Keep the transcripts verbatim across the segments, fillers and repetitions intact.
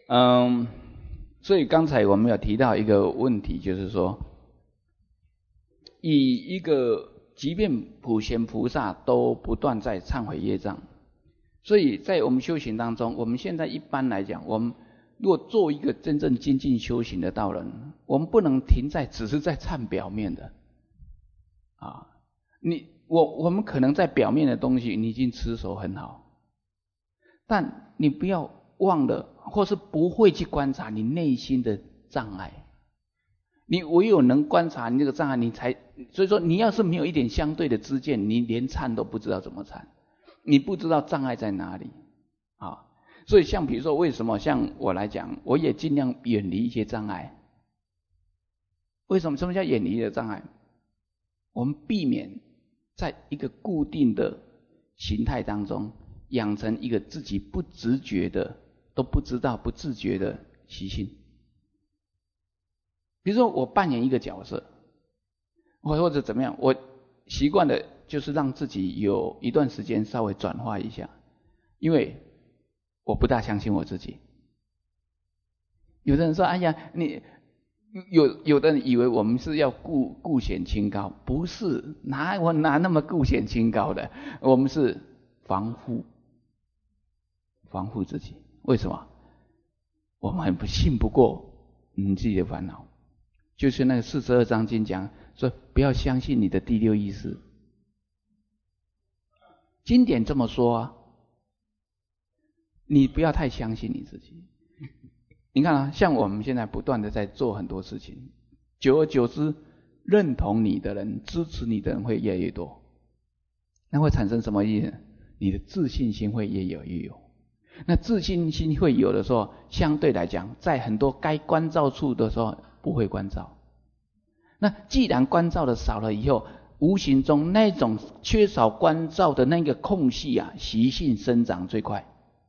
嗯，所以刚才我们有提到一个问题，就是说，以一个即便普贤菩萨都不断在忏悔业障，所以在我们修行当中，我们现在一般来讲，我们如果做一个真正精进修行的道人，我们不能停在只是在忏表面的啊。你我我们可能在表面的东西你已经持守很好，但你不要忘了，或是不会去观察你内心的障碍。你唯有能观察你这个障碍，你才所以说你要是没有一点相对的知见，你连忏都不知道怎么忏，你不知道障碍在哪里啊。所以像比如说，为什么像我来讲，我也尽量远离一些障碍。为什么？什么叫远离的障碍？我们避免在一个固定的形态当中养成一个自己不直觉的、都不知道、不自觉的习性。比如说我扮演一个角色，或者怎么样，我习惯的就是让自己有一段时间稍微转化一下，因为我不大相信我自己。有的人说：“哎呀，你有有的人以为我们是要固固显清高，不是，哪我哪那么固显清高的？我们是防护，防护自己。为什么？我们很不信不过你自己的烦恼。”就是那个四十二章经讲说，不要相信你的第六意识。经典这么说啊，你不要太相信你自己。你看啊，像我们现在不断的在做很多事情，久而久之，认同你的人、支持你的人会越来越多，那会产生什么意思？你的自信心会越有越有。那自信心会有的时候，相对来讲，在很多该关照处的时候不会关照。那既然关照的少了以后，无形中那种缺少关照的那个空隙啊，习性生长最快。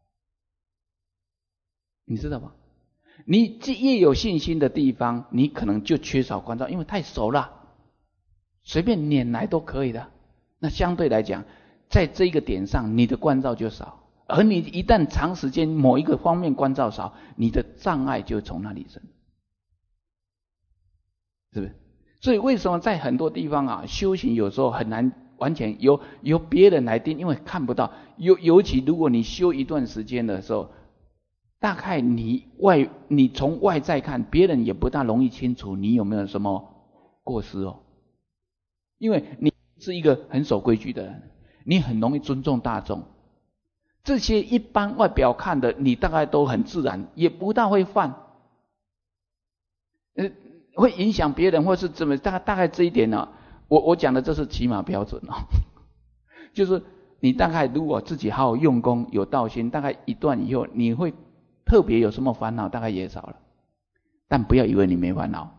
你知道吗？你越有信心的地方，你可能就缺少关照，因为太熟了，随便拈来都可以的。那相对来讲，在这个点上，你的关照就少。而你一旦长时间某一个方面关照少，你的障碍就从那里生，是不是？所以为什么在很多地方啊，修行有时候很难完全由由别人来定，因为看不到。尤尤其如果你修一段时间的时候，大概你外你从外在看，别人也不大容易清楚你有没有什么过失哦。因为你是一个很守规矩的人，你很容易尊重大众。这些一般外表看的，你大概都很自然，也不大会犯，呃，会影响别人或是怎么，大概大概这一点呢、啊，我我讲的这是起码标准哦，就是你大概如果自己好好用功，有道心，大概一段以后，你会特别有什么烦恼，大概也少了。但不要以为你没烦恼，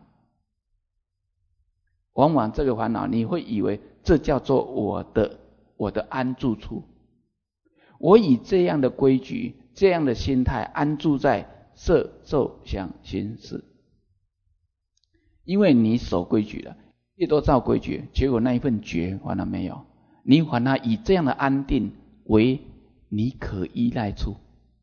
往往这个烦恼，你会以为这叫做我的我的安住处。我以这样的规矩、这样的心态安住在色、受、想、行、识，因为你守规矩了，越多照规矩，结果那一份觉反而没有，你反而以这样的安定为你可依赖处。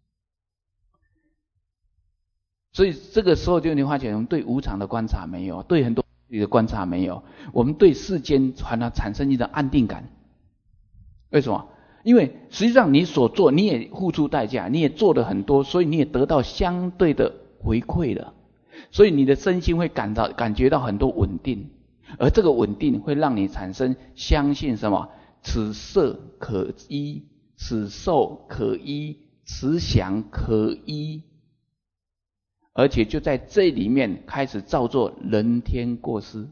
所以这个时候就你发现，我们对无常的观察没有，对很多的观察没有，我们对世间反而产生一种安定感。为什么？因为实际上你所做，你也付出代价，你也做了很多，所以你也得到相对的回馈了，所以你的身心会感到感觉到很多稳定，而这个稳定会让你产生相信什么？此色可依，此受可依，此想可依，而且就在这里面开始造作人天过失。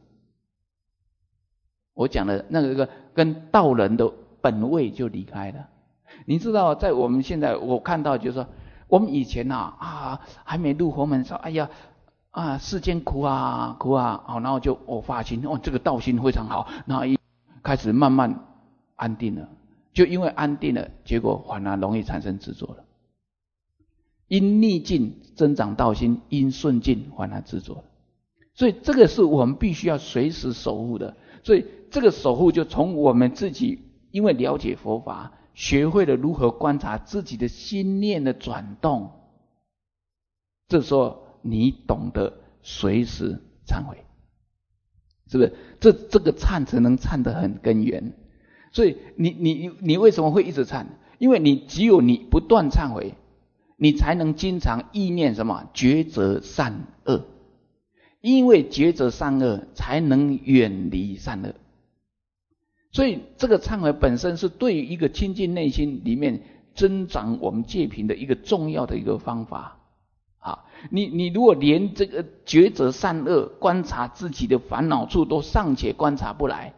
我讲的那个跟道人的本位就离开了。你知道，在我们现在我看到就是说，我们以前啊啊还没入佛门说，哎呀啊世间苦啊苦啊，好，然后就哦发心，哦这个道心非常好，然后一开始慢慢安定了，就因为安定了，结果反而容易产生执着了。因逆境增长道心，因顺境反而执着了。所以这个是我们必须要随时守护的。所以这个守护就从我们自己，因为了解佛法，学会了如何观察自己的心念的转动， 这时候你懂得随时忏悔，是不是？这这个忏才能忏得很根源。所以你你你为什么会一直忏？因为你只有你不断忏悔，你才能经常意念什么抉择善恶，因为抉择善恶才能远离善恶。所以这个忏悔本身是对于一个亲近内心里面增长我们戒品的一个重要的一个方法啊！你你如果连这个抉择善恶、观察自己的烦恼处都尚且观察不来，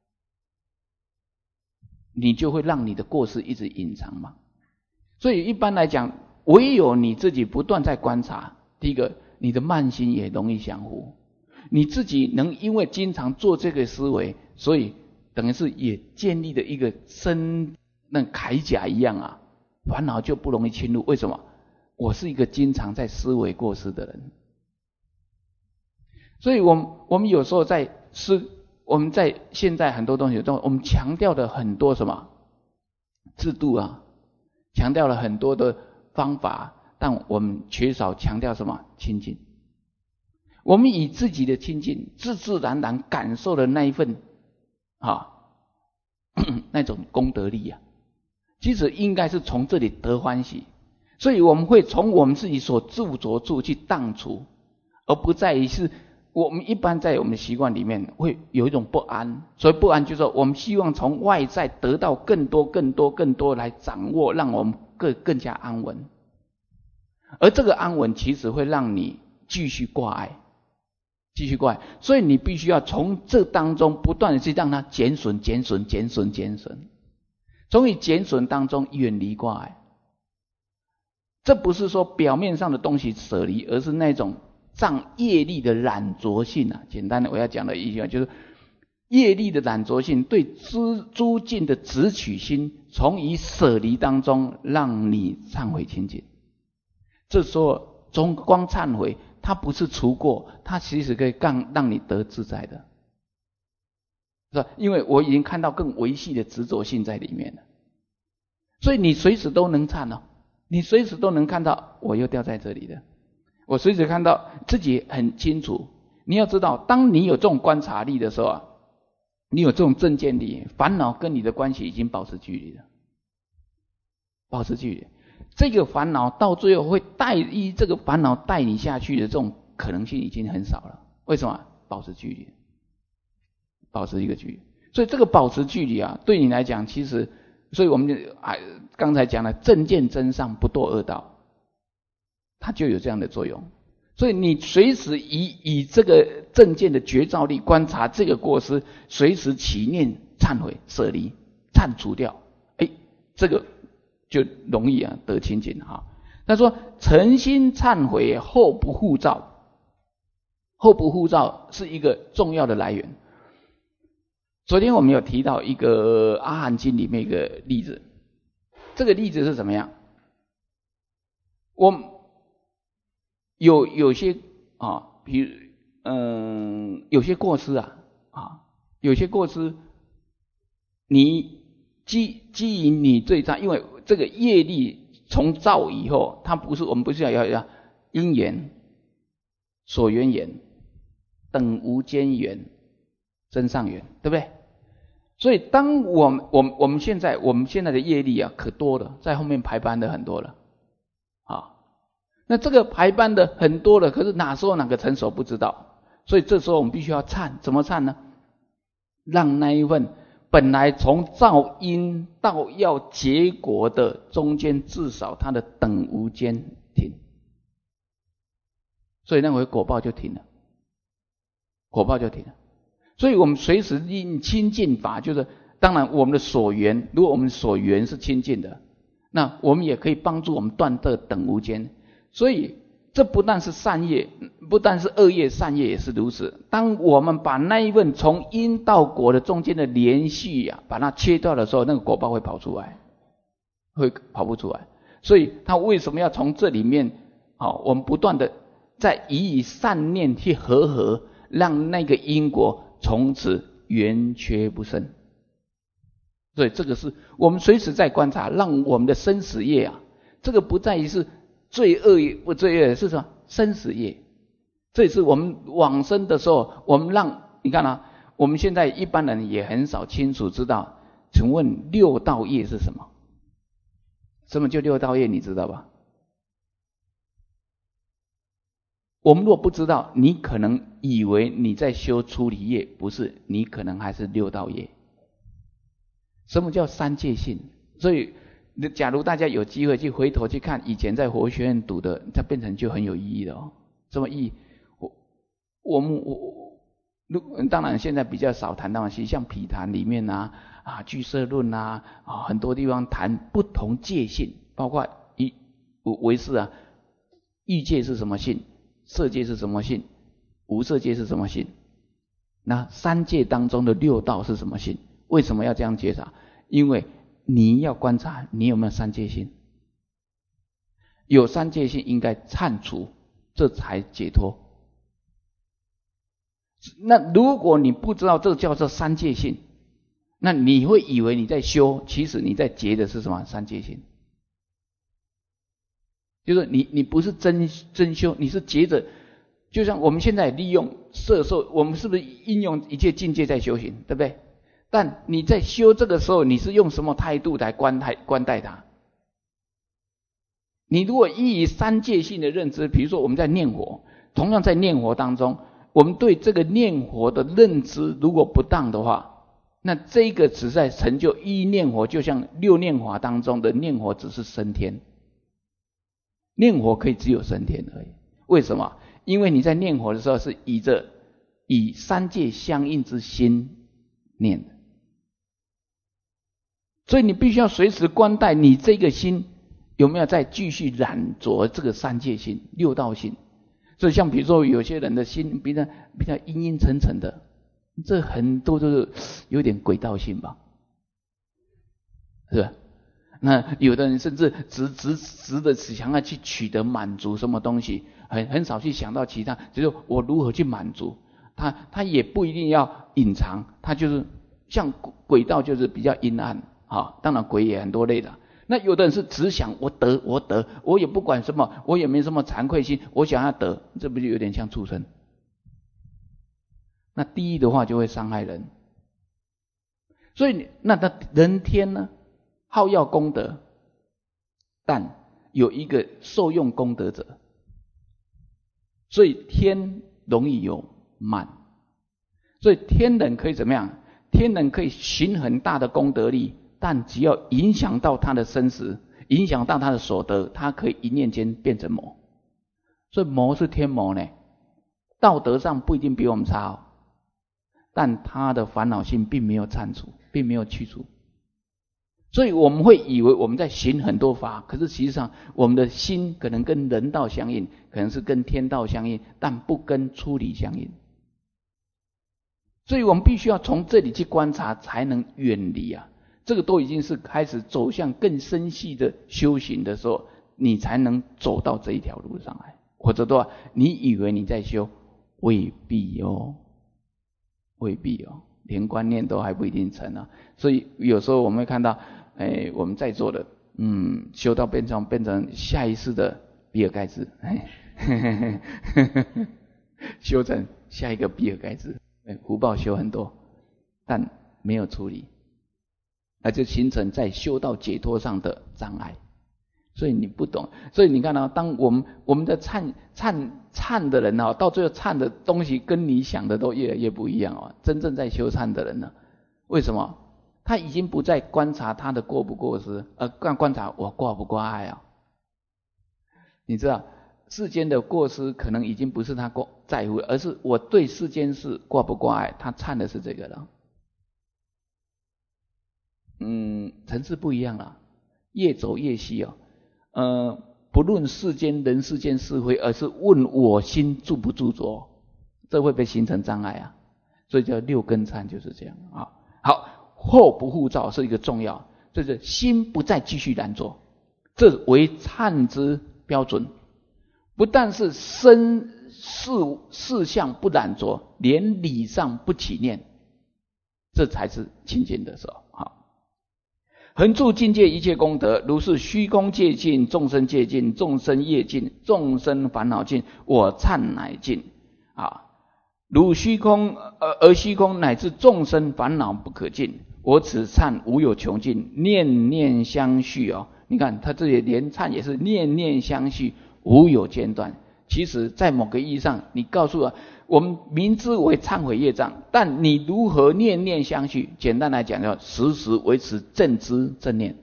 你就会让你的过失一直隐藏嘛。所以一般来讲，唯有你自己不断在观察，第一个，你的慢心也容易降伏，你自己能因为经常做这个思维，所以等于是也建立了一个身那铠甲一样啊，烦恼就不容易侵入。为什么？我是一个经常在思维过失的人。所以我们我们有时候在思我们在现在很多东西中，我们强调的很多什么制度啊，强调了很多的方法，但我们缺少强调什么亲近。我们以自己的亲近，自自然然感受的那一份啊那种功德力啊，其实应该是从这里得欢喜。所以我们会从我们自己所住着处去荡除，而不在于是我们一般在我们的习惯里面会有一种不安。所以不安就是说我们希望从外在得到更多更多更多来掌握，让我们更更加安稳。而这个安稳其实会让你继续挂碍，继续挂碍。所以你必须要从这当中不断的去让它减损减损减损减损，从以减损当中远离挂碍。这不是说表面上的东西舍离，而是那种障业力的染着性啊。简单的我要讲的一句话就是，业力的染着性对诸诸境的执取心，从以舍离当中让你忏悔清净。这时候从光忏悔，它不是除过，它其实可以让让你得自在的，是吧？因为我已经看到更维系的执着性在里面了，所以你随时都能忏哦。你随时都能看到我又掉在这里了，我随时看到自己很清楚。你要知道，当你有这种观察力的时候啊，你有这种正见力，烦恼跟你的关系已经保持距离了，保持距离。这个烦恼到最后会带依这个烦恼带你下去的这种可能性已经很少了。为什么？保持距离，保持一个距离。所以这个保持距离啊，对你来讲其实。所以我们就啊刚才讲了正见真上不堕恶道，它就有这样的作用。所以你随时以以这个正见的觉照力观察这个过失，随时起念忏悔舍离忏除掉，哎，这个就容易啊得清净哈。他说诚心忏悔后不复造，后不复造是一个重要的来源。昨天我们有提到一个阿含经里面一个例子，这个例子是怎么样？我有有些啊，比如嗯，有些过失啊啊，有些过失，你基基于你最差，因为这个业力从造以后，它不是我们不是要要要因缘、所缘缘、等无间缘、真上缘，对不对？所以当我们我们我们现在我们现在的业力啊可多了，在后面排班的很多了啊。那这个排班的很多了，可是哪时候哪个成熟不知道，所以这时候我们必须要忏，怎么忏呢？让那一份本来从造因到要结果的中间，至少它的等无间停，所以那回果报就停了，果报就停了。所以我们随时应亲近法，就是当然我们的所缘，如果我们所缘是亲近的，那我们也可以帮助我们断这等无间。所以这不但是善业，不但是恶业，善业也是如此。当我们把那一份从因到果的中间的连续啊，把它切掉的时候，那个果报会跑出来，会跑不出来。所以他为什么要从这里面好、哦，我们不断的在以以善念去和合，让那个因果从此圆缺不生。所以这个是我们随时在观察，让我们的生死业啊，这个不在于是罪恶不罪恶，是什么？ 生死业。这也是我们往生的时候，我们让你看啊，我们现在一般人也很少清楚知道，请问六道业是什么？什么叫六道业？你知道吧？我们若不知道，你可能以为你在修出离业，不是，你可能还是六道业。什么叫三界性？所以假如大家有机会去回头去看以前在佛学院读的，它变成就很有意义的哦。什么意义？我我们我我当然现在比较少谈到，其实像毗昙里面啊啊俱舍论啊啊很多地方谈不同界性，包括一唯识啊，欲界是什么性？色界是什么性？无色界是什么性？那三界当中的六道是什么性？为什么要这样觉察？因为你要观察你有没有三界性，有三界性应该忏除，这才解脱。那如果你不知道这叫做三界性，那你会以为你在修，其实你在结的是什么？三界性。就是你你不是真真修，你是结着。就像我们现在利用摄受，我们是不是应用一切境界在修行，对不对？但你在修这个时候，你是用什么态度来观待观待它？你如果依以三界性的认知，比如说我们在念佛，同样在念佛当中，我们对这个念佛的认知如果不当的话，那这个只在成就一念佛，就像六念法当中的念佛只是升天。念佛可以只有升天而已，为什么？因为你在念佛的时候是以着以三界相应之心念的，所以你必须要随时观待你这个心有没有在继续染着这个三界性、六道性。所以像比如说有些人的心比较比较阴阴沉沉的，这很多都是有点鬼道性吧，是吧？那有的人甚至直直直的想要去取得满足什么东西，很很少去想到其他，就是我如何去满足他，他也不一定要隐藏，他就是像鬼道就是比较阴暗啊，当然鬼也很多类的。那有的人是只想我得我得，我也不管什么，我也没什么惭愧心，我想要得，这不就有点像畜生？那第一的话就会伤害人，所以那他人天呢？好要功德，但有一个受用功德者，所以天容易有慢，所以天人可以怎么样？天人可以行很大的功德力，但只要影响到他的生死，影响到他的所得，他可以一念间变成魔。所以魔是天魔呢，道德上不一定比我们差哦，但他的烦恼性并没有铲除，并没有去除。所以我们会以为我们在行很多法，可是实际上我们的心可能跟人道相应，可能是跟天道相应，但不跟出离相应。所以我们必须要从这里去观察，才能远离啊。这个都已经是开始走向更深细的修行的时候，你才能走到这一条路上来。或者的话，你以为你在修，未必哦，未必哦，连观念都还不一定成啊。所以有时候我们会看到。哎，我们在座的，嗯，修到变成变成下一世的比尔盖茨，修成下一个比尔盖茨，福报修很多，但没有处理，那就形成在修道解脱上的障碍。所以你不懂，所以你看到、啊，当我们我们的忏忏忏的人啊，到最后忏的东西跟你想的都越来越不一样啊。真正在修忏的人呢，为什么？他已经不再观察他的过不过失，而观观察我挂不挂碍啊。你知道世间的过失可能已经不是他过在乎，而是我对世间事挂不挂碍，他忏的是这个了。嗯，层次不一样了，越走越细哦。呃，不论世间人世间是非，而是问我心住不住着，这会被形成障碍啊。所以叫六根忏就是这样啊。好。后不复造是一个重要，就是心不再继续染着，这为忏之标准。不但是身事事相不染着，连理上不起念，这才是清净的时候。好， 恒住境界一切功德，如是虚空界尽，众生界尽，众生业尽，众生烦恼尽，我忏乃尽啊！如虚空而而虚空乃至众生烦恼不可尽，我此忏无有穷尽，念念相续哦。你看他这里连忏也是念念相续，无有间断。其实，在某个意义上，你告诉我，我们明知为忏悔业障，但你如何念念相续？简单来讲，要时时维持正知正念。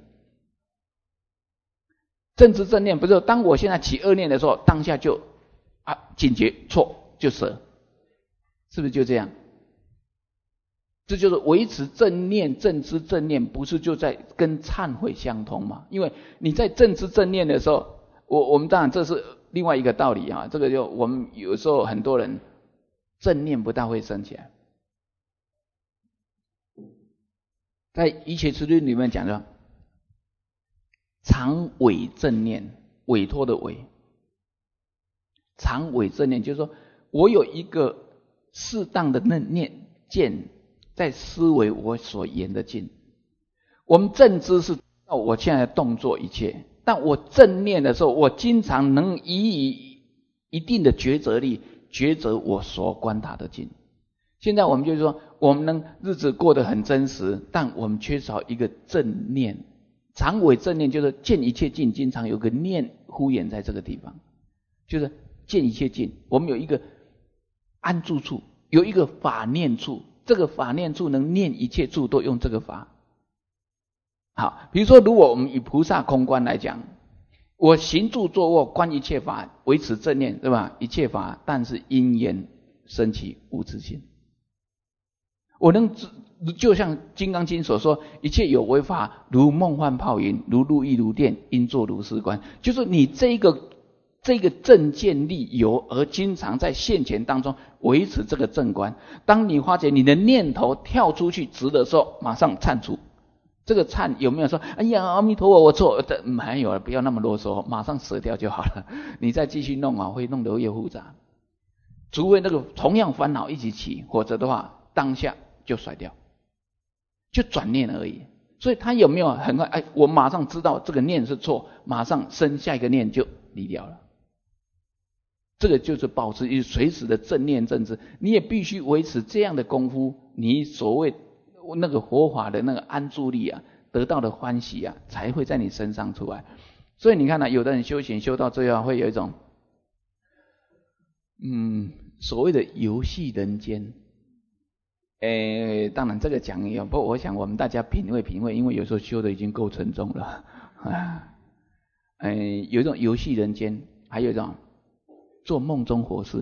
正知正念不是当我现在起恶念的时候，当下就啊警觉错就舍，是不是就这样？这就是维持正念、正知正念，不是就在跟忏悔相通吗？因为你在正知正念的时候，我我们当然这是另外一个道理啊。这个就我们有时候很多人正念不大会升起来，在一切之论里面讲的常委正念，委托的委，常委正念就是说我有一个适当的念念见。在思维我所言的境，我们正知是我现在的动作一切，但我正念的时候，我经常能以一定的抉择力抉择我所观察的境。现在我们就是说，我们能日子过得很真实，但我们缺少一个正念。常委正念就是见一切境，经常有个念敷衍在这个地方，就是见一切境，我们有一个安住处，有一个法念处。这个法念处能念一切处都用这个法。好，比如说如果我们以菩萨空观来讲，我行住坐卧观一切法，维持正念，对吧？一切法但是因缘生起无自性。我能就像金刚经所说，一切有为法如梦幻泡影，如露亦如电，应作如是观。就是你这个这个正见力有，而经常在现前当中维持这个正观。当你发觉你的念头跳出去直的时候，马上忏除。这个忏有没有说哎呀阿弥陀佛我错？没有了，不要那么啰嗦，马上舍掉就好了。你再继续弄啊，会弄得越复杂。除非那个同样烦恼一起起，否则的话当下就甩掉，就转念而已。所以他有没有很快哎，我马上知道这个念是错，马上生下一个念就离掉了。这个就是保持一随时的正念正知，你也必须维持这样的功夫，你所谓那个佛法的那个安住力啊，得到的欢喜啊，才会在你身上出来。所以你看呢、啊，有的人修行修到最后会有一种，嗯，所谓的游戏人间。诶，当然这个讲也不，我想我们大家品味品味，因为有时候修的已经够沉重了啊。诶，有一种游戏人间，还有一种做梦中活事。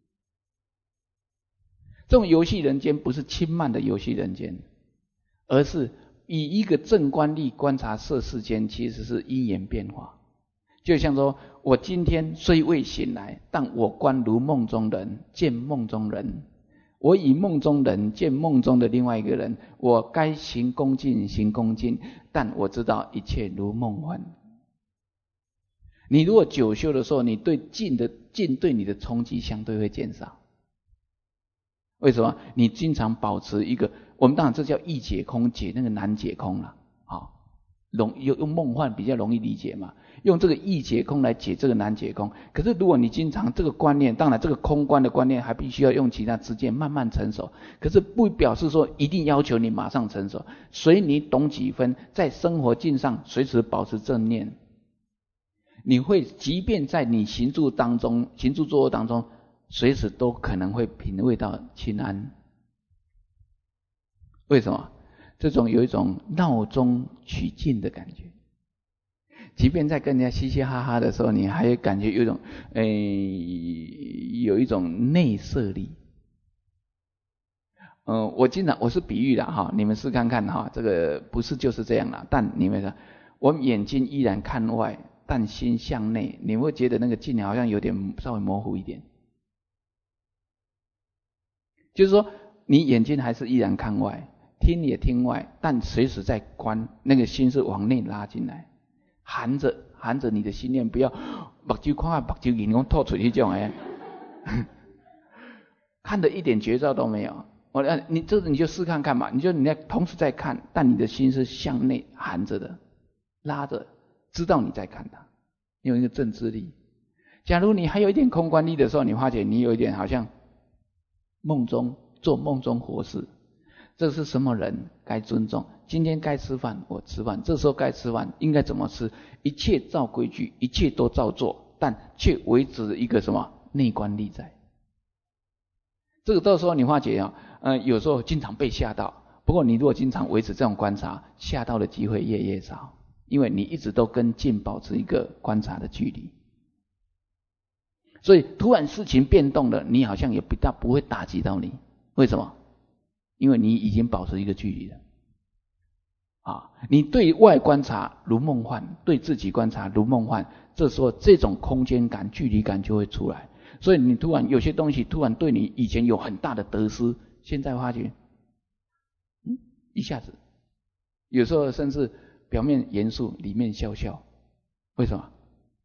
这种游戏人间不是轻慢的游戏人间，而是以一个正观力观察色世间，其实是因缘变化。就像说我今天虽未醒来，但我观如梦中人，见梦中人。我以梦中人见梦中的另外一个人，我该行恭敬行恭敬，但我知道一切如梦幻。你如果久修的时候，你对境的境对你的冲击相对会减少。为什么？你经常保持一个，我们当然这叫易解空，解那个难解空了。好，容用用梦幻比较容易理解嘛，用这个易解空来解这个难解空。可是如果你经常这个观念，当然这个空观的观念还必须要用其他知见慢慢成熟，可是不表示说一定要求你马上成熟，随你懂几分，在生活境上随时保持正念。你会即便在你行住当中行住坐卧当中，随时都可能会品味到清安。为什么？这种有一种闹中取静的感觉。即便在跟人家嘻嘻哈哈的时候，你还感觉有一种诶、欸，有一种内摄力。嗯、呃，我经常我是比喻的哈，你们试看看哈，这个不是就是这样啦。但你们说，我们眼睛依然看外，但心向内，你会觉得那个境好像有点稍微模糊一点。就是说，你眼睛还是依然看外，听也听外，但随时在观，那个心是往内拉进来，含着含着你的心念，不要目睭看啊，目睭眼光透出去这种哎，看的一点觉照都没有。 我你这你就试看看嘛，你就你在同时在看，但你的心是向内含着的，拉着，知道你在看它，用一个正知力。假如你还有一点空观力的时候，你发觉你有一点好像梦中做梦中活事。这是什么人该尊重？今天该吃饭我吃饭，这时候该吃饭应该怎么吃？一切照规矩，一切都照做，但却维持一个什么内观力在。这个到时候你发觉啊，呃，有时候经常被吓到。不过你如果经常维持这种观察，吓到的机会越来越少，因为你一直都跟境保持一个观察的距离。所以突然事情变动了，你好像也不大不会打击到你。为什么？因为你已经保持一个距离了。啊，你对外观察如梦幻，对自己观察如梦幻，这时候这种空间感、距离感就会出来。所以你突然有些东西突然对你以前有很大的得失，现在发觉，嗯，一下子，有时候甚至表面严肃，里面笑笑。为什么？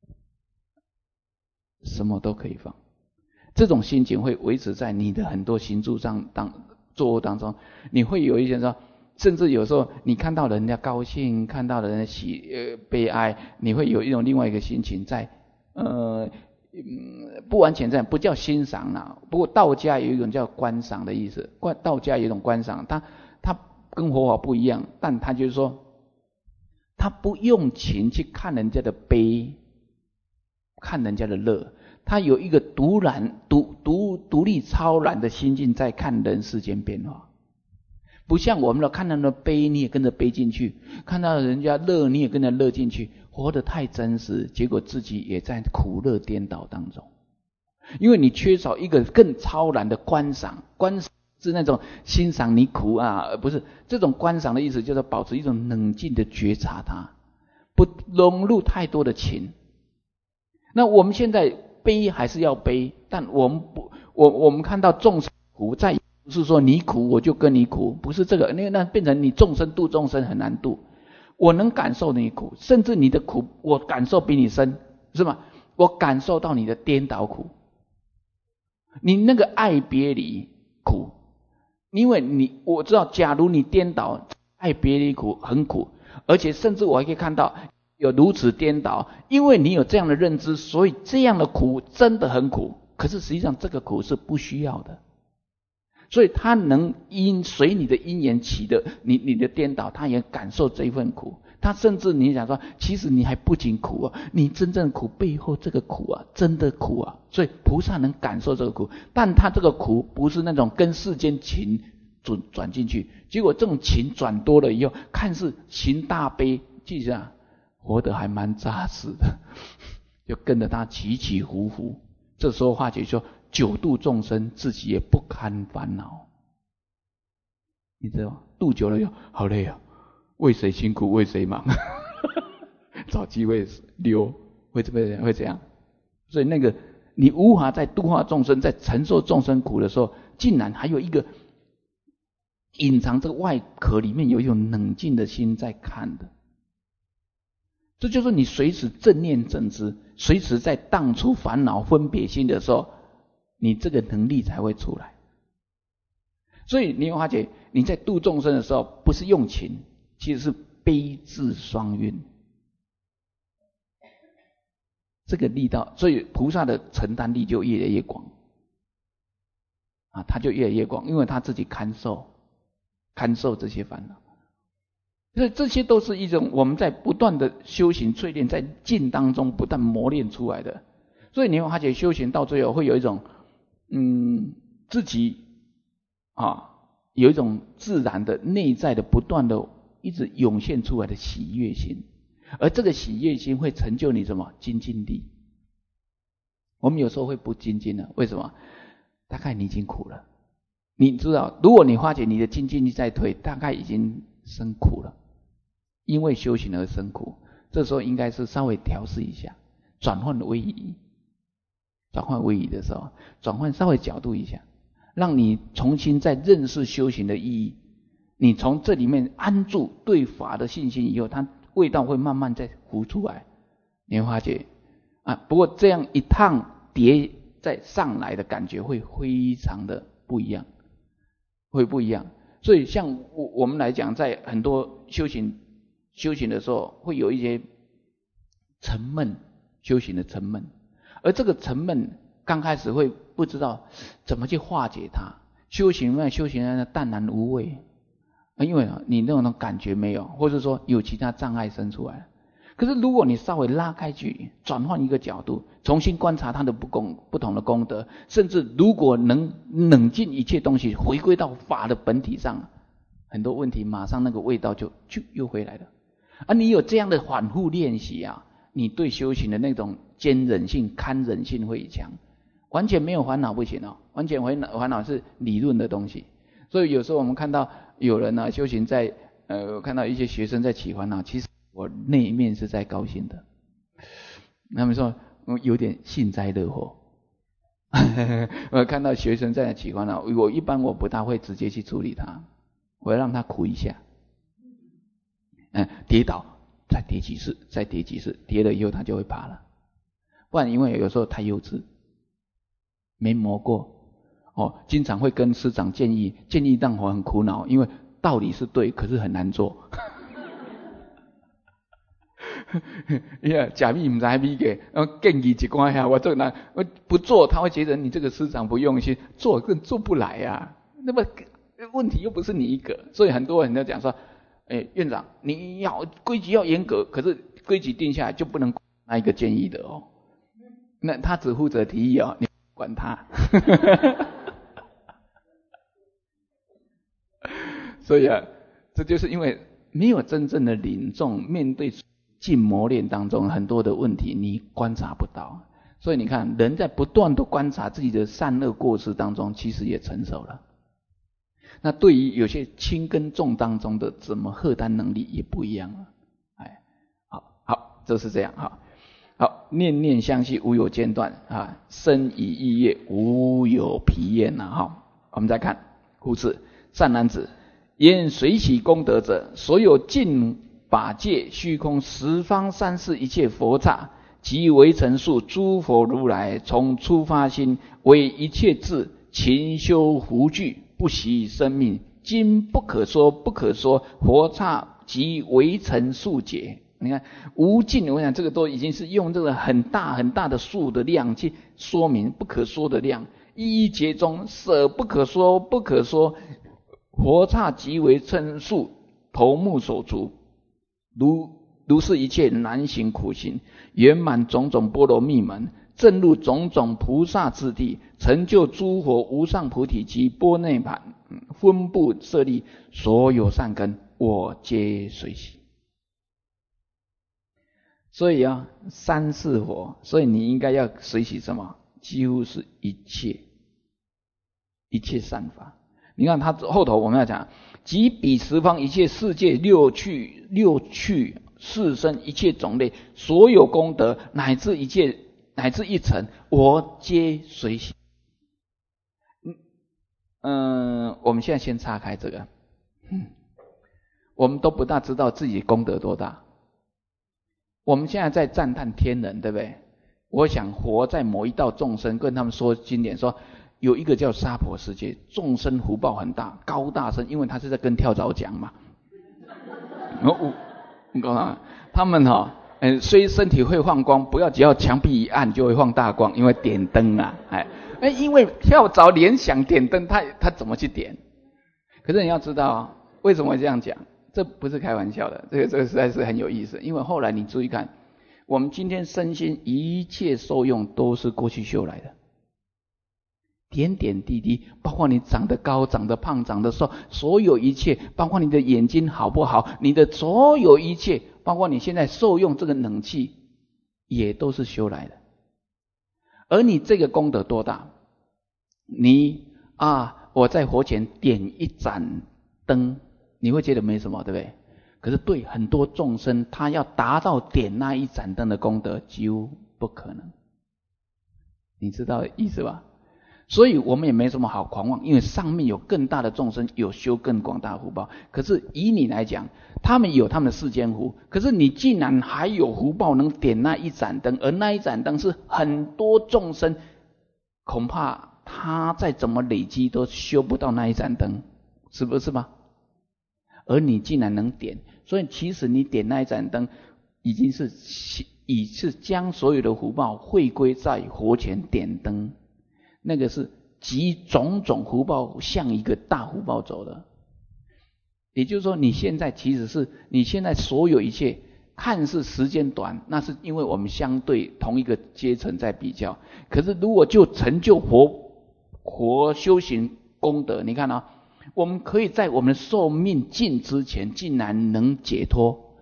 什么都可以放。这种心情会维持在你的很多行住上当作物当中，你会有一些说。甚至有时候你看到人家高兴，看到人家喜呃悲哀，你会有一种另外一个心情在呃嗯不完全这样，不叫欣赏啦。不过道家有一种叫观赏的意思，道家有一种观赏，它它跟佛法不一样，但它就是说，他不用情去看人家的悲，看人家的乐，他有一个独然独独独立超然的心境在看人世间变化。不像我们的看到人的悲你也跟着悲进去，看到人家乐你也跟着乐进去，活得太真实，结果自己也在苦乐颠倒当中。因为你缺少一个更超然的观赏，观赏是那种欣赏你苦啊，不是这种观赏的意思，就是保持一种冷静的觉察它，不融入太多的情。那我们现在悲还是要悲，但我们不，我我们看到众生苦在。不是说你苦我就跟你苦，不是这个，那那变成你众生度众生很难度。我能感受你苦，甚至你的苦我感受比你深，是吗？我感受到你的颠倒苦，你那个爱别离苦，因为你我知道，假如你颠倒，爱别离苦很苦，而且甚至我还可以看到有如此颠倒，因为你有这样的认知，所以这样的苦真的很苦。可是实际上这个苦是不需要的。所以他能因随你的因缘起的你你的颠倒，他也感受这一份苦。他甚至你想说，其实你还不仅苦啊，你真正苦背后这个苦啊，真的苦啊。所以菩萨能感受这个苦，但他这个苦不是那种跟世间情转转进去，结果这种情转多了以后，看似行大悲，记着啊，活得还蛮扎实的，就跟着他起起伏伏。这时候化解说。九度众生，自己也不堪烦恼，你知道吗？度久了又好累啊，为谁辛苦为谁忙，找机会溜，会怎么样？会怎样？所以那个你无法在度化众生，在承受众生苦的时候，竟然还有一个隐藏这个外壳里面有一种冷静的心在看的。这就是你随时正念正知，随时在荡出烦恼分别心的时候。你这个能力才会出来，所以你会发觉你在度众生的时候，不是用情，其实是悲智双运。这个力道，所以菩萨的承担力就越来越广啊，他就越来越广，因为他自己堪受，堪受这些烦恼。所以这些都是一种我们在不断的修行淬炼，在境当中不断磨练出来的。所以你会发觉修行到最后会有一种。嗯，自己啊有一种自然的内在的不断的一直涌现出来的喜悦心，而这个喜悦心会成就你什么精进力。我们有时候会不精进的，为什么？大概你已经苦了，你知道，如果你发觉你的精进力在退，大概已经生苦了，因为修行而生苦，这时候应该是稍微调试一下，转换位移。转换位移的时候，转换稍微角度一下，让你重新再认识修行的意义。你从这里面安住对法的信心以后，它味道会慢慢再浮出来。你会发觉啊，不过这样一趟叠再上来的感觉会非常的不一样， 会不一样。所以像我我们来讲，在很多修行修行的时候，会有一些沉闷，修行的沉闷，而这个沉闷刚开始会不知道怎么去化解它。修行那修行那淡然无味，因为你那种感觉没有，或者说有其他障碍生出来。可是如果你稍微拉开距离，转换一个角度，重新观察它的不公不同的功德，甚至如果能冷静一切东西，回归到法的本体上，很多问题马上那个味道就就又回来了。而你有这样的反复练习啊，你对修行的那种坚忍性、堪忍性会强。完全没有烦恼不行哦，完全烦恼烦恼是理论的东西。所以有时候我们看到有人呢、啊、修行在呃，看到一些学生在起烦恼，其实我内面是在高兴的。他们说有点幸灾乐祸。我看到学生在起烦恼，我一般我不大会直接去处理他，我要让他苦一下，嗯，跌倒再跌几次，再跌几次，跌了以后他就会爬了。不然因为有时候太幼稚。没磨过哦，经常会跟师长建议，建议让我很苦恼，因为道理是对，可是很难做。呀，假币唔知米嘅，然后建议一关下，我这难，我不做，他会觉得你这个师长不用心，做更做不来呀、啊。那么问题又不是你一个，所以很多人都讲说，哎，院长你要规矩要严格，可是规矩定下来就不能那一个建议的哦。那他只负责提议哦，你管他。所以啊，这就是因为没有真正的领众，面对静磨练当中很多的问题你观察不到。所以你看，人在不断的观察自己的善恶过失当中，其实也成熟了。那对于有些轻跟重当中的怎么荷担能力也不一样了。哎，好好，就是这样哈。好，念念相续，无有间断啊！身以意业，无有疲厌呐！哈，我们再看故事。善男子，言随喜功德者，所有尽法界、虚空、十方三世一切佛刹，及为陈述诸佛如来，从初发心为一切智，勤修福聚，不惜生命，今不可说，不可说，佛刹及为陈述解。你看无尽，我想这个都已经是用这个很大很大的数的量去说明不可说的量。一一节中舍不可说，不可说，佛刹即为称数，头目所足。如如是一切难行苦行，圆满种种波罗蜜门，正入种种菩萨之地，成就诸佛无上菩提及波内盘，分布舍利，所有善根，我皆随喜。所以啊，三世佛，所以你应该要随喜什么？几乎是一切一切善法。你看他后头我们要讲，即彼十方一切世界六趣六趣四生一切种类，所有功德乃至一切乃至一尘，我皆随喜。嗯，我们现在先岔开这个，嗯，我们都不大知道自己功德多大。我们现在在赞叹天人，对不对？我想活在某一道众生，跟他们说经典说，有一个叫娑婆世界，众生福报很大，高大生，因为他是在跟跳蚤讲嘛。我你告诉他，他们哈、哦，嗯，虽身体会放光，不要只要墙壁一按就会放大光，因为点灯啊，哎哎，因为跳蚤联想点灯，他他怎么去点？可是你要知道，为什么会这样讲？这不是开玩笑的，这个这个实在是很有意思。因为后来你注意看，我们今天身心一切受用都是过去修来的，点点滴滴，包括你长得高、长得胖、长得瘦，所有一切，包括你的眼睛好不好，你的所有一切，包括你现在受用这个冷气，也都是修来的。而你这个功德多大？你啊，我在佛前点一盏灯。你会觉得没什么，对不对？可是对很多众生，他要达到点那一盏灯的功德，几乎不可能。你知道意思吧？所以我们也没什么好狂妄，因为上面有更大的众生，有修更广大的福报。可是以你来讲，他们有他们的世间福，可是你竟然还有福报能点那一盏灯，而那一盏灯是很多众生，恐怕他再怎么累积都修不到那一盏灯。 是不是吗？而你竟然能点，所以其实你点那一盏灯，已经是已是将所有的福报汇归在佛前点灯，那个是集种种福报向一个大福报走的。也就是说，你现在其实是你现在所有一切看似时间短，那是因为我们相对同一个阶层在比较。可是如果就成就佛佛修行功德，你看啊，我们可以在我们寿命尽之前，竟然能解脱。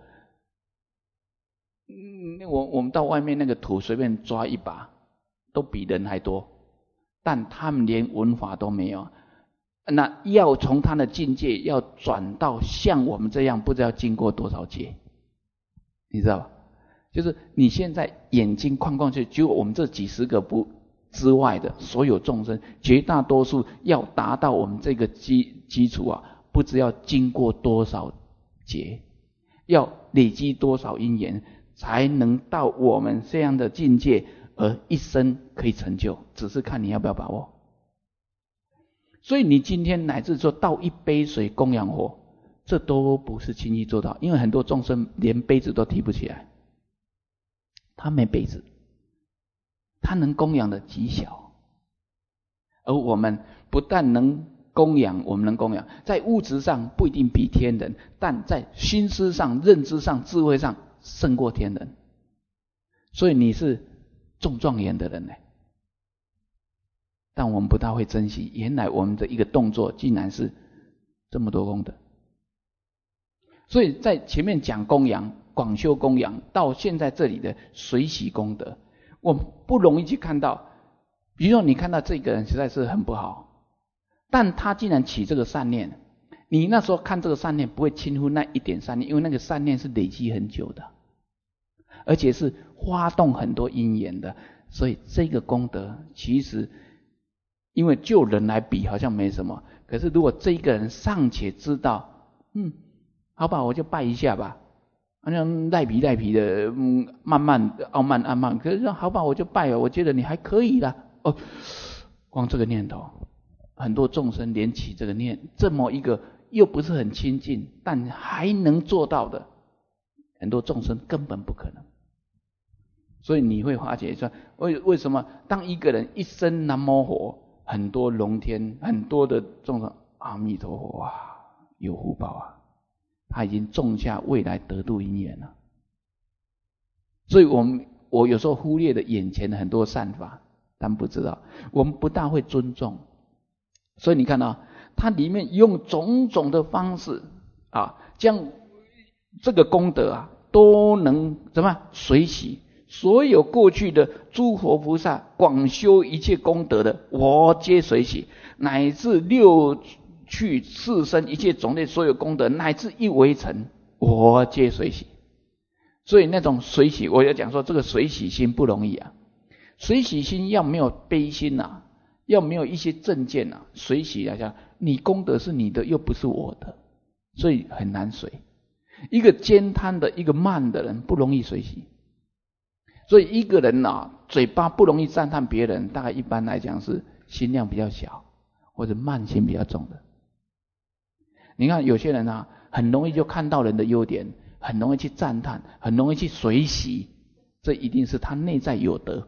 嗯，我我们到外面那个土随便抓一把，都比人还多，但他们连文法都没有。那要从他的境界要转到像我们这样，不知道经过多少劫，你知道吧？就是你现在眼睛框框去，只有我们这几十个不之外的所有众生，绝大多数要达到我们这个基基础啊，不知要经过多少劫，要累积多少因缘，才能到我们这样的境界，而一生可以成就，只是看你要不要把握。所以你今天乃至说倒一杯水供养佛，这都不是轻易做到，因为很多众生连杯子都提不起来，他没杯子，他能供养的极小。而我们不但能供养，我们能供养，在物质上不一定比天人，但在心思上、认知上、智慧上胜过天人。所以你是中状元的人呢，但我们不大会珍惜，原来我们的一个动作竟然是这么多功德。所以在前面讲供养、广修供养，到现在这里的随喜功德，我们不容易去看到。比如说你看到这个人实在是很不好，但他竟然起这个善念，你那时候看这个善念不会轻忽那一点善念，因为那个善念是累积很久的，而且是发动很多因缘的。所以这个功德其实因为就人来比好像没什么，可是如果这一个人尚且知道，嗯，好吧，我就拜一下吧，好像赖皮赖皮的，嗯，慢慢傲慢傲慢，可是说好吧，我就拜了，我觉得你还可以啦。哦，光这个念头，很多众生连起这个念，这么一个又不是很亲近，但还能做到的，很多众生根本不可能。所以你会发觉说，为为什么当一个人一生南无佛，很多龙天，很多的众生，阿弥陀佛，哇，有福报啊，他已经种下未来得度因缘了。所以我们我有时候忽略了眼前的很多善法，但不知道，我们不大会尊重。所以你看到、啊、它里面用种种的方式啊，将这个功德啊都能怎么随喜。所有过去的诸佛菩萨广修一切功德的，我皆随喜，乃至六趣四生一切种类所有功德，乃至一微尘，我皆随喜。所以那种随喜，我要讲说这个随喜心不容易啊。随喜心要没有悲心啊，要没有一些正见啊，随喜来讲，你功德是你的，又不是我的，所以很难随。一个兼贪的，一个慢的人不容易随喜。所以一个人啊，嘴巴不容易赞叹别人，大概一般来讲是心量比较小，或者慢心比较重的。你看有些人啊，很容易就看到人的优点，很容易去赞叹，很容易去随喜，这一定是他内在有德。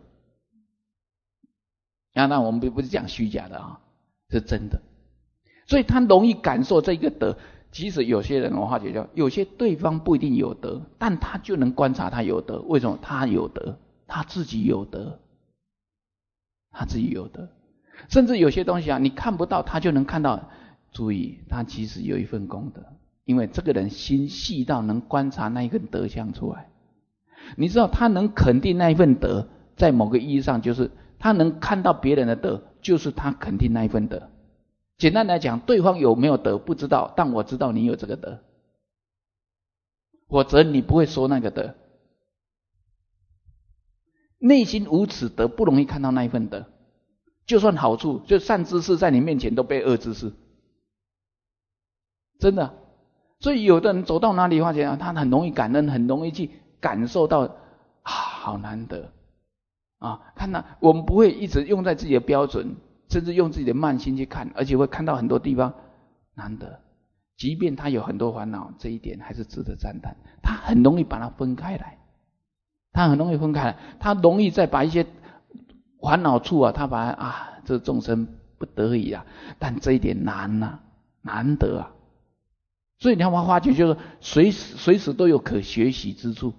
那那我们不是讲虚假的啊，是真的。所以他容易感受这个德。即使有些人我发觉到，有些对方不一定有德，但他就能观察他有德。为什么？他有德，他自己有德，他自己有德。甚至有些东西啊，你看不到，他就能看到。注意，他其实有一份功德，因为这个人心细到能观察那一份德相出来。你知道，他能肯定那一份德，在某个意义上就是他能看到别人的德，就是他肯定那一份德。简单来讲，对方有没有德不知道，但我知道你有这个德，否则你不会说那个德。内心无此德，不容易看到那一份德。就算好处，就善知识在你面前都被恶知识，真的。所以有的人走到哪里，发现他很容易感恩，很容易去感受到啊，好难得啊！看到我们不会一直用在自己的标准。甚至用自己的慢心去看，而且会看到很多地方难得。即便他有很多烦恼，这一点还是值得赞叹。他很容易把它分开来，他很容易分开来，他容易再把一些烦恼处啊，他把啊，这众生不得已啊，但这一点难啊，难得啊。所以你要发觉，就是随时随时都有可学习之处，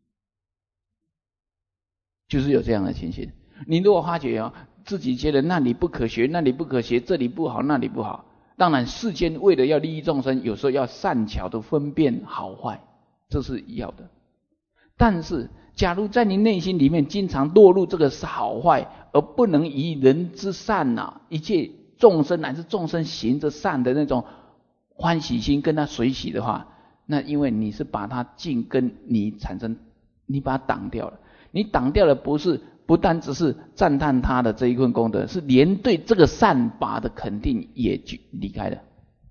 就是有这样的情形。你如果发觉啊，自己觉得那里不可学，那里不可学，这里不好，那里不好。当然，世间为了要利益众生，有时候要善巧的分辨好坏，这是要的。但是，假如在你内心里面经常落入这个好坏，而不能以人之善啊，一切众生乃至众生行着善的那种欢喜心跟他随喜的话，那因为你是把它尽跟你产生，你把它挡掉了。你挡掉的不是不但只是赞叹他的这一份功德，是连对这个善法的肯定也离开了，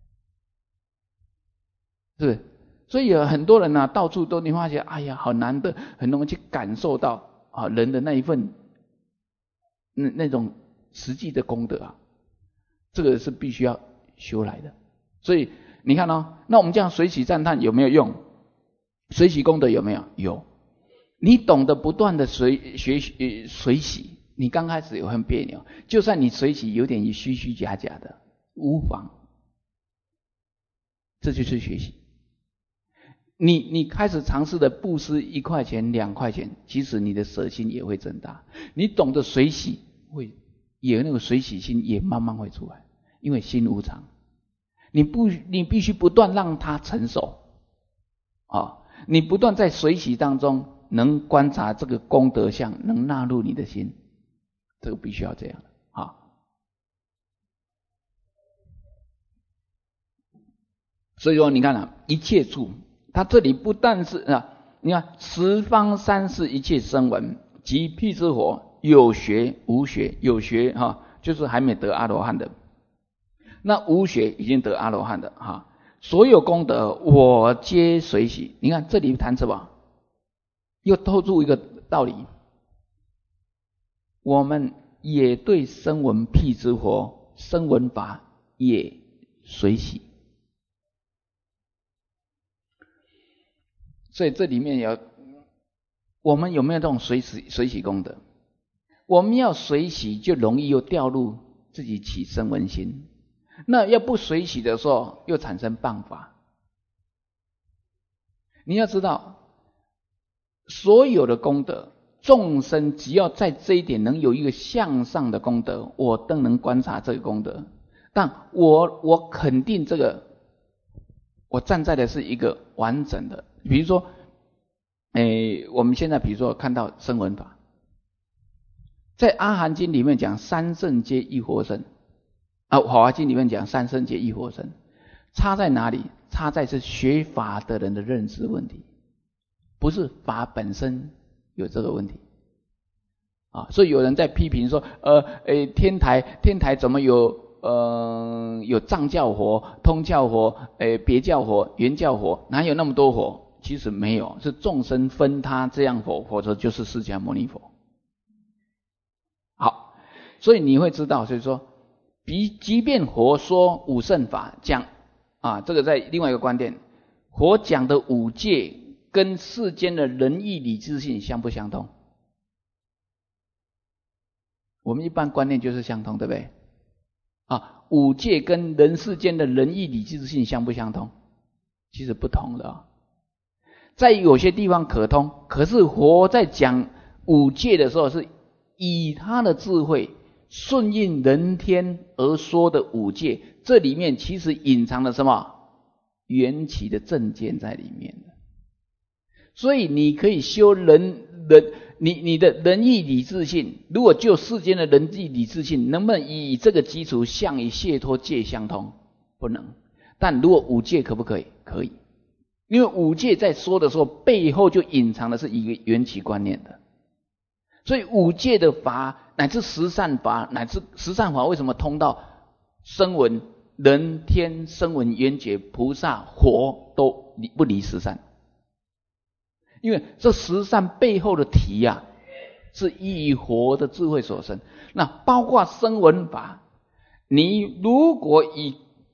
是不是？所以有很多人啊，到处都你发现，哎呀，好难得，很容易去感受到啊人的那一份那那种实际的功德啊，这个是必须要修来的。所以你看哦，那我们这样随喜赞叹有没有用？随喜功德有没有？有。你懂得不断的随学习随喜，你刚开始也很别扭，就算你随喜有点虚虚假假的，无妨，这就是学习。你你开始尝试的布施一块钱两块钱，其实你的舍心也会增大。你懂得随喜，会也那个随喜心也慢慢会出来，因为心无常。你不你必须不断让它成熟啊！你不断在随喜当中能观察这个功德相，能纳入你的心，这个必须要这样啊。所以说，你看啊，一切处，它这里不但是啊，你看十方三世一切声闻及辟支佛，有学无学，有学哈、啊，就是还没得阿罗汉的。那无学已经得阿罗汉的哈，所有功德我皆随喜。你看这里谈什么？又透出一个道理，我们也对声闻辟支佛、声闻法也随喜。所以这里面有，我们有没有这种随喜随喜功德？我们要随喜，就容易又掉入自己起声闻心。那要不随喜的时候，又产生谤法。你要知道，所有的功德，众生只要在这一点能有一个向上的功德，我都能观察这个功德。但我我肯定这个，我站在的是一个完整的。比如说，诶，我们现在比如说看到声闻法，在阿含经里面讲三圣皆一活身。啊，《法华经》里面讲三圣皆一活身，差在哪里？差在是学法的人的认知问题，不是法本身有这个问题啊。所以有人在批评说，呃，诶，天台天台怎么有呃有藏教佛、通教佛、诶别教佛、原教佛，哪有那么多佛？其实没有，是众生分他这样佛，否则就是释迦牟尼佛。好，所以你会知道，所以说。即即便佛说五圣法讲啊，这个在另外一个观点，佛讲的五戒跟世间的仁义礼智信相不相通？我们一般观念就是相通，对不对？啊，五戒跟人世间的仁义礼智信相不相通？其实不同的啊，在有些地方可通，可是佛在讲五戒的时候，是以他的智慧。顺应人天而说的五戒，这里面其实隐藏了什么？缘起的正见在里面的。所以你可以修人人你你的仁义礼智信，如果就世间的仁义礼智信，能不能以这个基础相与解脱戒相通？不能。但如果五戒可不可以？可以。因为五戒在说的时候，背后就隐藏的是一个缘起观念的。所以五戒的法乃至十善法，乃至十善法为什么通到声闻、人天、声闻、缘觉、菩萨、佛都不离十善？因为这十善背后的题啊，是以佛的智慧所生。那包括声闻法，你如果以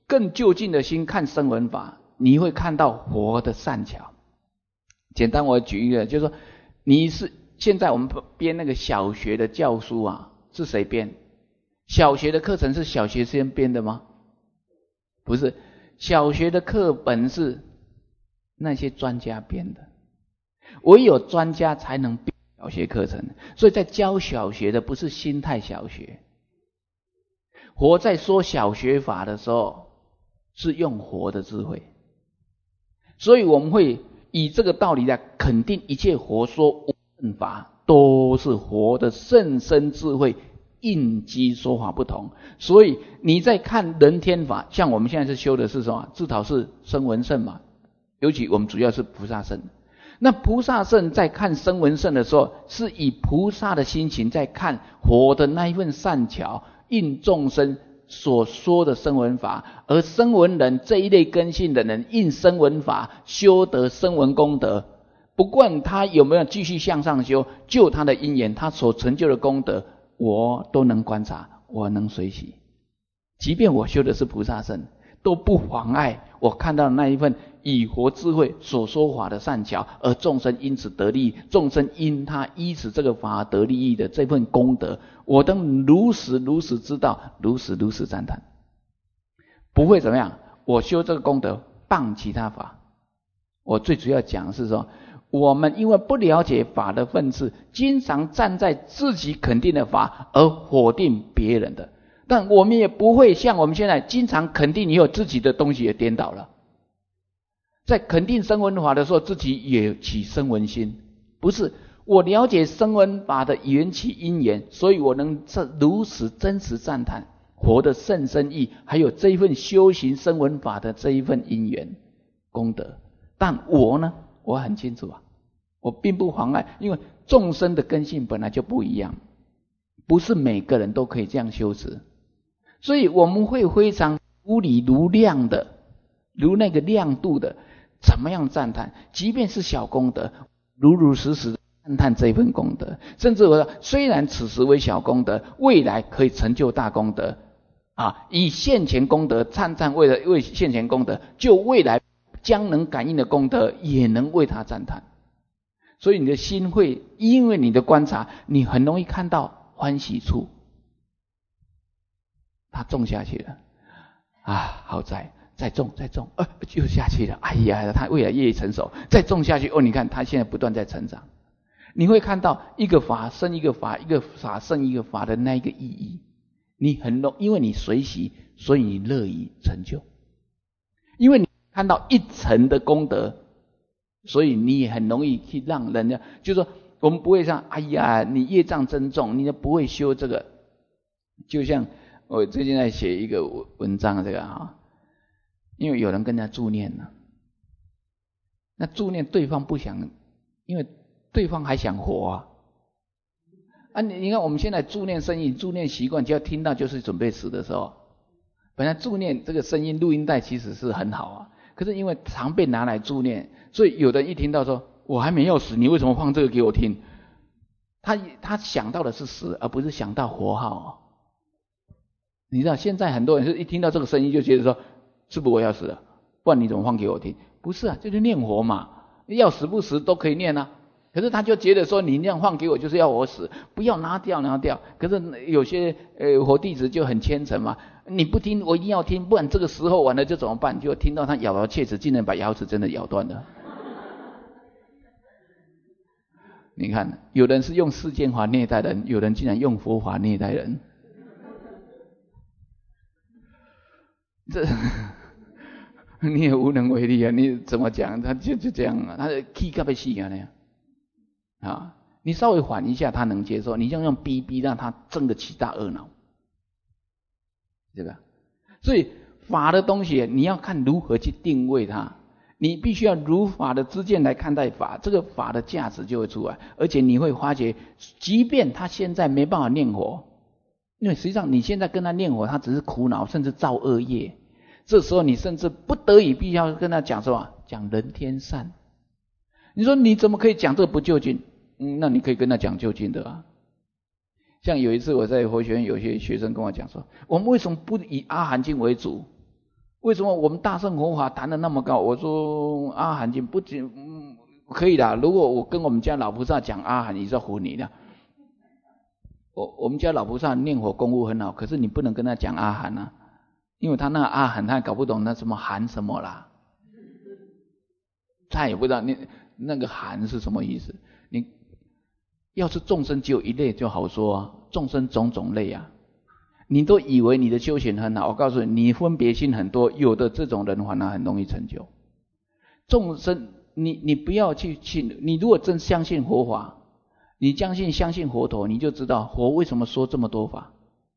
更就近的心看声闻法，你会看到活的善巧。简单我举一个，就是说你是现在我们编那个小学的教书啊，是谁编？小学的课程是小学生编的吗？不是，小学的课本是那些专家编的，唯有专家才能编小学课程。所以在教小学的不是心态小学，活在说小学法的时候是用活的智慧，所以我们会以这个道理来肯定一切活说无证法都是活的甚深智慧应机说法不同。所以你在看人天法，像我们现在是修的是什么？至少是声闻乘嘛，尤其我们主要是菩萨乘。那菩萨乘在看声闻乘的时候，是以菩萨的心情在看活的那一份善巧应众生所说的声闻法，而声闻人这一类根性的人应声闻法修得声闻功德，不管他有没有继续向上修，就他的因缘，他所成就的功德我都能观察，我能随喜。即便我修的是菩萨乘，都不妨碍我看到的那一份以活智慧所说法的善巧，而众生因此得利益，众生因他依此这个法得利益的这份功德，我都如实如实知道，如实如实赞叹，不会怎么样。我修这个功德谤其他法。我最主要讲的是说，我们因为不了解法的分次，经常站在自己肯定的法而否定别人的，但我们也不会像我们现在经常肯定以后自己的东西也颠倒了。在肯定声闻法的时候，自己也起声闻心，不是我了解声闻法的缘起因缘，所以我能如此真实赞叹活的甚深义，还有这一份修行声闻法的这一份因缘功德。但我呢，我很清楚啊，我并不妨碍，因为众生的根性本来就不一样，不是每个人都可以这样修持，所以我们会非常如理如量的，如那个亮度的怎么样赞叹，即便是小功德，如如实实赞叹这份功德。甚至我说，虽然此时为小功德，未来可以成就大功德啊！以现前功德赞叹，为了为现前功德，就未来将能感应的功德，也能为他赞叹。所以你的心会因为你的观察，你很容易看到欢喜处。他种下去了啊，好在再种再种，呃，就下去了。哎呀，他未来业成熟，再种下去哦，你看他现在不断在成长。你会看到一个法生一个法，一个法生一个法的那一个意义。你很容，因为你随喜，所以你乐于成就。因为你看到一层的功德，所以你也很容易去让人家，就是说我们不会像，哎呀，你业障真重，你就不会修这个。就像我最近在写一个文章，这个啊，因为有人跟他助念了，那助念对方不想，因为对方还想活啊。啊，你你看我们现在助念声音、助念习惯，只要听到就是准备死的时候。本来助念这个声音录音带其实是很好啊，可是因为常被拿来助念，所以有人一听到说我还没有死，你为什么放这个给我听？他他想到的是死，而不是想到活好。你知道现在很多人是一听到这个声音就觉得说，是不是我要死了？不然你怎么放给我听？不是啊，就是念活嘛，要死不死都可以念啊。可是他就觉得说，你那样放给我就是要我死，不要拿掉拿掉。可是有些呃佛弟子就很虔诚嘛，你不听我一定要听，不然这个时候完了就怎么办？就听到他咬牙切齿，竟然把牙齿真的咬断了。你看，有人是用世间法虐待人，有人竟然用佛法虐待人，这你也无能为力啊！你怎么讲？他就就这样啊，他的气干被死啊那样啊！你稍微缓一下，他能接受；你这样逼逼，让他争得起大恶恼，对吧？所以法的东西，你要看如何去定位它。你必须要如法的知见来看待法，这个法的价值就会出来。而且你会发觉，即便他现在没办法念佛，因为实际上你现在跟他念佛，他只是苦恼，甚至造恶业。这时候你甚至不得已必须要跟他讲什么？讲人天善。你说你怎么可以讲这个不究竟？嗯，那你可以跟他讲究竟的啊。像有一次我在佛学院，有些学生跟我讲说，我们为什么不以阿含经为主？ 为什么我们大乘佛法谈得那么高？我说阿含经不仅、嗯、可以的，如果我跟我们家老菩萨讲阿含，你是要唬你的。我我们家老菩萨念佛功夫很好，可是你不能跟他讲阿含啊，因为他那个阿含他搞不懂那什么含什么啦，他也不知道那那个含是什么意思。你要是众生只有一类就好说啊，众生种种类啊，你都以为你的修行很好，我告诉你，你分别心很多，有的这种人反而很容易成就。众生，你你不要去去，你如果真相信佛法，你相信相信佛陀，你就知道佛为什么说这么多法。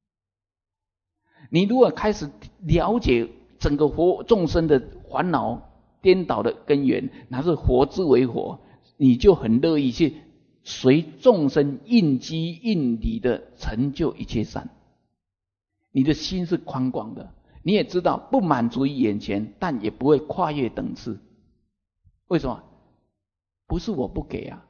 你如果开始了解整个佛众生的烦恼颠倒的根源，乃是佛之为佛，你就很乐意去随众生应机应理的成就一切善。你的心是宽广的，你也知道不满足于眼前，但也不会跨越等次。为什么？不是我不给啊。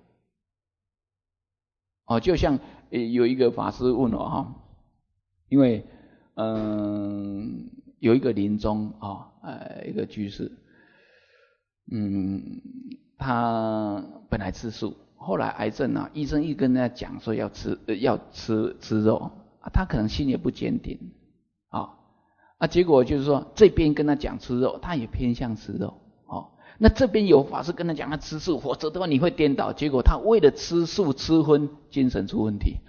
哦，就像有一个法师问我哈，因为嗯有一个临终啊，呃一个居士，嗯他本来吃素，后来癌症啊，医生一跟他讲说要吃要吃吃肉。啊，他可能心也不坚定，啊，啊，结果就是说这边跟他讲吃肉，他也偏向吃肉，哦，那这边有法师跟他讲他吃素，否则的话你会颠倒，结果他为了吃素吃荤，精神出问题，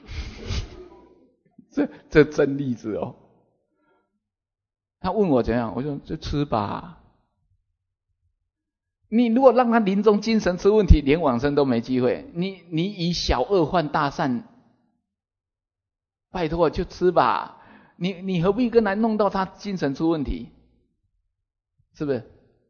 这这真例子哦。他问我怎样，我说就吃吧。你如果让他临终精神出问题，连往生都没机会。你你以小恶换大善。拜托，就吃吧，你你何必跟他弄到他精神出问题？是不是？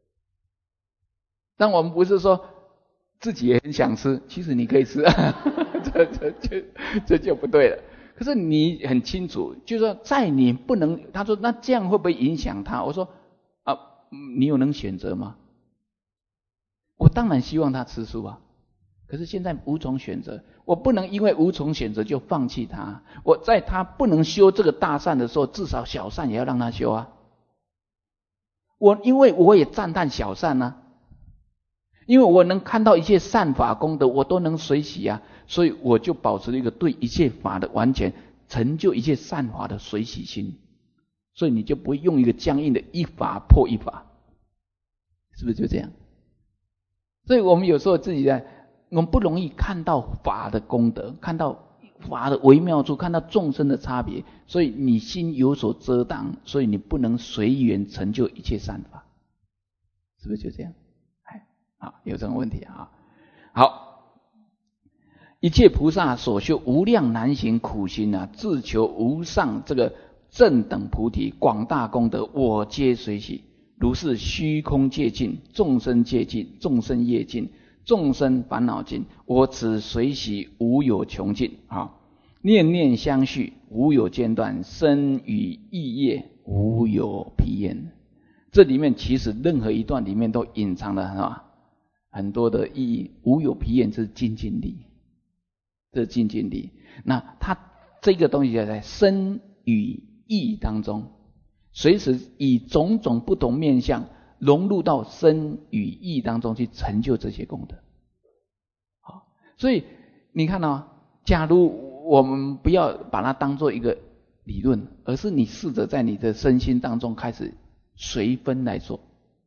但我们不是说自己也很想吃，其实你可以吃，这这这这就不对了。可是你很清楚，就是说在你不能，他说那这样会不会影响他？我说啊，你有能选择吗？我当然希望他吃素啊。可是现在无从选择，我不能因为无从选择就放弃他。我在他不能修这个大善的时候，至少小善也要让他修啊。我因为我也赞叹小善啊，因为我能看到一切善法功德，我都能随喜啊，所以我就保持一个对一切法的完全成就一切善法的随喜心。所以你就不会用一个僵硬的一法破一法，是不是就这样？所以我们有时候自己在。我们不容易看到法的功德，看到法的微妙处，看到众生的差别，所以你心有所遮挡，所以你不能随缘成就一切善法，是不是就这样？哎，好，有这种问题啊。好，一切菩萨所修无量难行苦行啊，自求无上这个正等菩提广大功德，我皆随喜。如是虚空界尽，众生界尽，众生业尽。众生烦恼尽，我此随喜无有穷尽啊！念念相续，无有间断；身语意业，无有疲厌。这里面其实任何一段里面都隐藏了啊很多的意义。无有疲厌是精进力，这是精进力。那它这个东西在身语意当中，随时以种种不同面向。融入到身语意当中去成就这些功德。好，所以你看哦，假如我们不要把它当做一个理论，而是你试着在你的身心当中开始随分来做。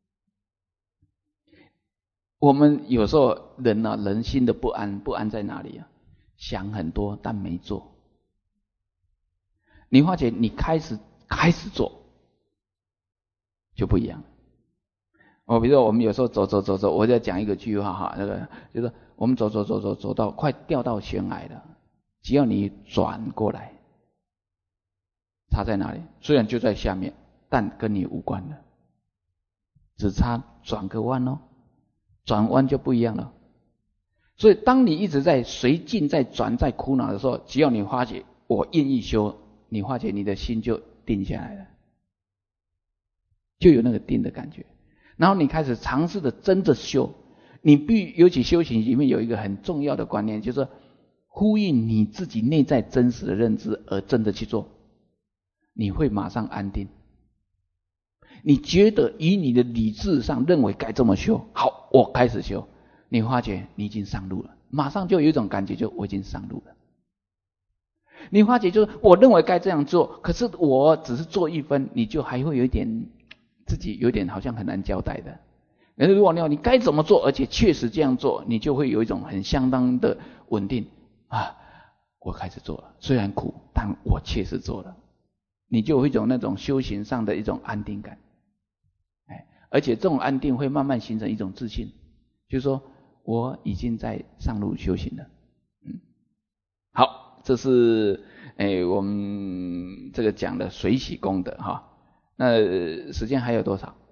我们有时候人啊，人心的不安，不安在哪里啊？想很多但没做。你发觉你开始开始做，就不一样。我比如说我们有时候走走走走，我在讲一个句话哈，那个就是我们走走走走走到快掉到悬崖了，只要你转过来，它在哪里？虽然就在下面，但跟你无关了，只差转个弯哦，转弯就不一样了。所以当你一直在随境在转在苦恼的时候，只要你发觉我愿意修，你发觉你的心就定下来了，就有那个定的感觉。然后你开始尝试的真的修，你必尤其修行里面有一个很重要的观念，就是呼应你自己内在真实的认知而真的去做，你会马上安定。 你觉得以你的理智上认为该这么修，好，我开始修，你发觉你已经上路了，马上就有一种感觉，就我已经上路了。你发觉就是我认为该这样做，可是我只是做一分，你就还会有一点自己有点好像很难交代的。可是如果你你该怎么做，而且确实这样做，你就会有一种很相当的稳定啊，我开始做了，虽然苦，但我确实做了，你就有一种那种修行上的一种安定感。哎，而且这种安定会慢慢形成一种自信，就是说我已经在上路修行了。嗯，好，这是哎我们这个讲的随喜功德哈。那时间还有多少？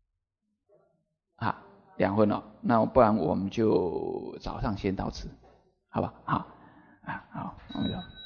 啊，两分哦，那不然我们就早上先到此，好吧？好，啊好，我们就。